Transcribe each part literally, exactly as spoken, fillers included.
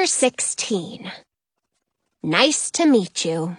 Chapter sixteen. Nice to meet you.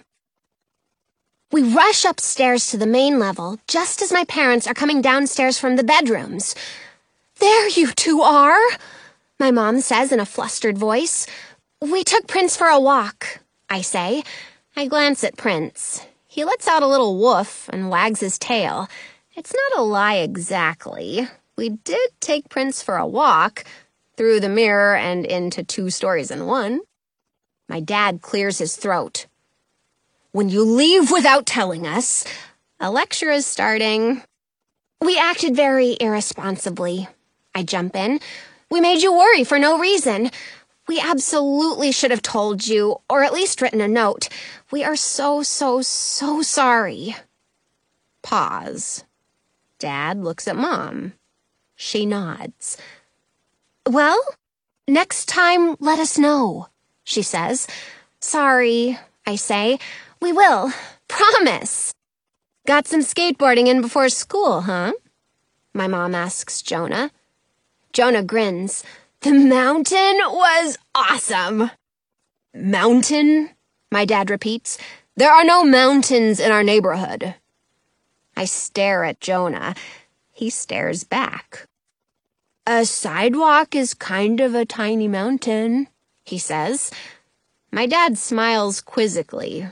We rush upstairs to the main level just as my parents are coming downstairs from the bedrooms. "There you two are," my mom says in a flustered voice. "We took Prince for a walk," I say. I glance at Prince. He lets out a little woof and wags his tail. It's not a lie exactly. We did take Prince for a walk, through the mirror and into two stories in one. My dad clears his throat. "When you leave without telling us," a lecture is starting. "We acted very irresponsibly," I jump in. "We made you worry for no reason. We absolutely should have told you, or at least written a note. We are so, so, so sorry." Pause. Dad looks at Mom. She nods. "Well, next time let us know," she says. "Sorry," I say. "We will. Promise." "Got some skateboarding in before school, huh?" my mom asks Jonah. Jonah grins. "The mountain was awesome." "Mountain?" my dad repeats. "There are no mountains in our neighborhood." I stare at Jonah. He stares back. "A sidewalk is kind of a tiny mountain," he says. My dad smiles quizzically.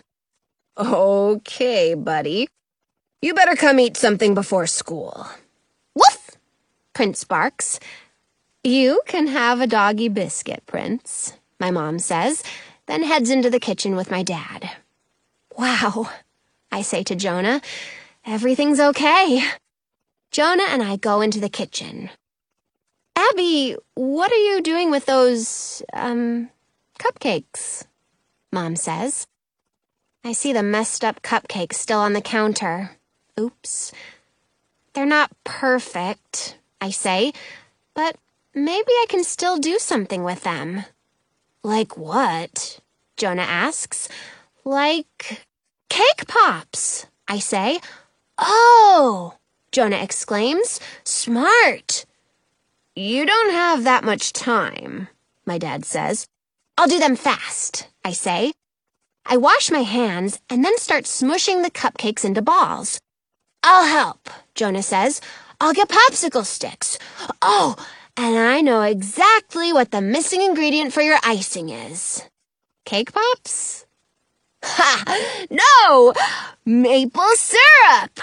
"Okay, buddy. You better come eat something before school." "Woof!" Prince barks. "You can have a doggy biscuit, Prince," my mom says, then heads into the kitchen with my dad. "Wow," I say to Jonah. "Everything's okay." Jonah and I go into the kitchen. "Abby, what are you doing with those, um, cupcakes?" Mom says. I see the messed up cupcakes still on the counter. Oops. "They're not perfect," I say, "but maybe I can still do something with them." "Like what?" Jonah asks. "Like cake pops," I say. "Oh!" Jonah exclaims. "Smart." "You don't have that much time," my dad says. "I'll do them fast," I say. I wash my hands and then start smushing the cupcakes into balls. "I'll help," Jonah says. "I'll get popsicle sticks. Oh, and I know exactly what the missing ingredient for your icing is." "Cake pops?" "Ha! No! Maple syrup!"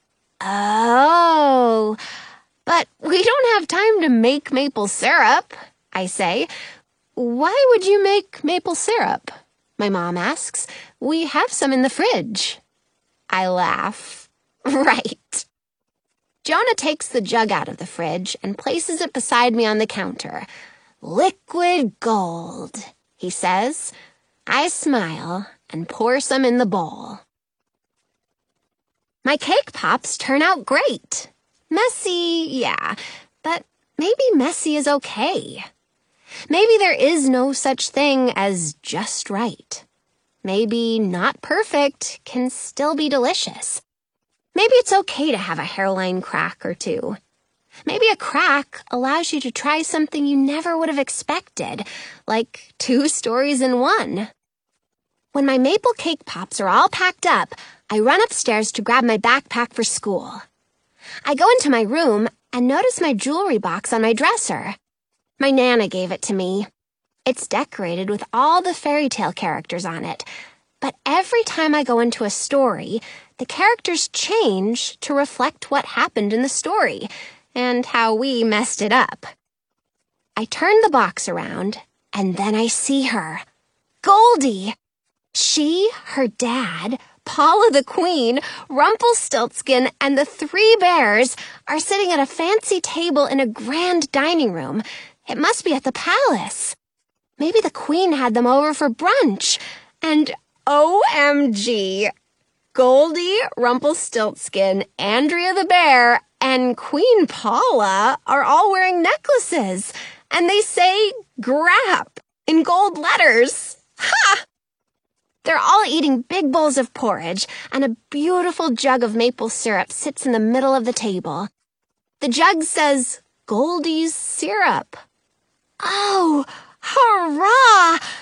"Oh, but we don't have time to make maple syrup," I say. "Why would you make maple syrup?" my mom asks. "We have some in the fridge." I laugh. Right. Jonah takes the jug out of the fridge and places it beside me on the counter. "Liquid gold," he says. I smile and pour some in the bowl. My cake pops turn out great. Messy, yeah, but maybe messy is okay. Maybe there is no such thing as just right. Maybe not perfect can still be delicious. Maybe it's okay to have a hairline crack or two. Maybe a crack allows you to try something you never would have expected, like two stories in one. When my maple cake pops are all packed up, I run upstairs to grab my backpack for school. I go into my room and notice my jewelry box on my dresser. My Nana gave it to me. It's decorated with all the fairy tale characters on it, but every time I go into a story, the characters change to reflect what happened in the story and how we messed it up. I turn the box around, and then I see her. Goldie! She, her dad, Paula the Queen, Rumpelstiltskin, and the three bears are sitting at a fancy table in a grand dining room. It must be at the palace. Maybe the Queen had them over for brunch. And O M G, Goldie, Rumpelstiltskin, Andrea the Bear, and Queen Paula are all wearing necklaces. And they say "Grap" in gold letters. Ha! They're all eating big bowls of porridge, and a beautiful jug of maple syrup sits in the middle of the table. The jug says Goldie's syrup. Oh, hurrah!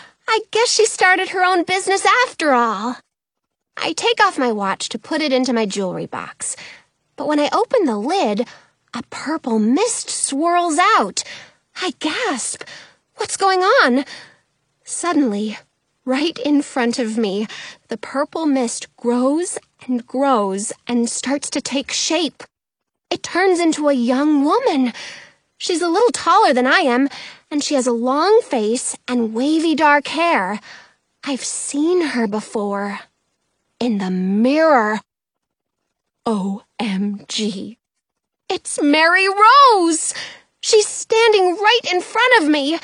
guess she started her own business after all. I take off my watch to put it into my jewelry box. But when I open the lid, a purple mist swirls out. I gasp. What's going on? Suddenly, right in front of me, the purple mist grows and grows and starts to take shape. It turns into a young woman. She's a little taller than I am, and she has a long face and wavy dark hair. I've seen her before. In the mirror. O M G. It's Mary Rose! She's standing right in front of me.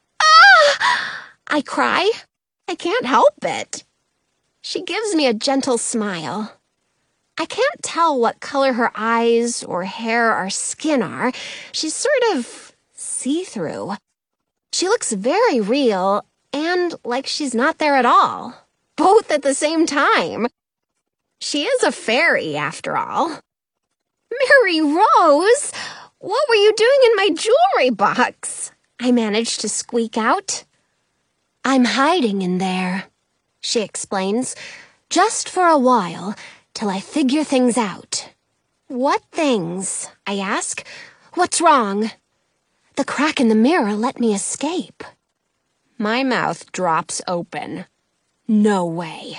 Ah! I cry. I can't help it. She gives me a gentle smile. I can't tell what color her eyes or hair or skin are. She's sort of see-through. She looks very real and like she's not there at all. Both at the same time. She is a fairy, after all. Mary Rose, what were you doing in my jewelry box? I managed to squeak out. I'm hiding in there, she explains, just for a while, till I figure things out. What things? I ask. What's wrong? The crack in the mirror let me escape. My mouth drops open. No way.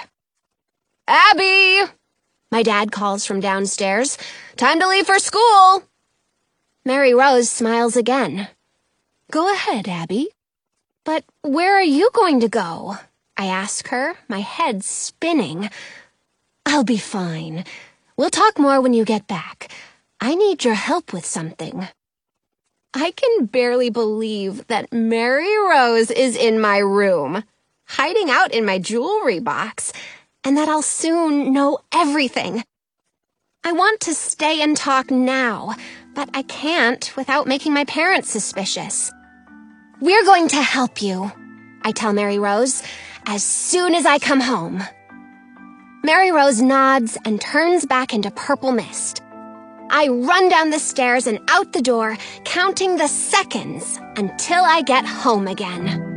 Abby! My dad calls from downstairs. Time to leave for school. Mary Rose smiles again. Go ahead, Abby. But where are you going to go? I ask her, my head spinning. I'll be fine. We'll talk more when you get back. I need your help with something. I can barely believe that Mary Rose is in my room, hiding out in my jewelry box, and that I'll soon know everything. I want to stay and talk now, but I can't without making my parents suspicious. We're going to help you, I tell Mary Rose, as soon as I come home. Mary Rose nods and turns back into purple mist. I run down the stairs and out the door, counting the seconds until I get home again.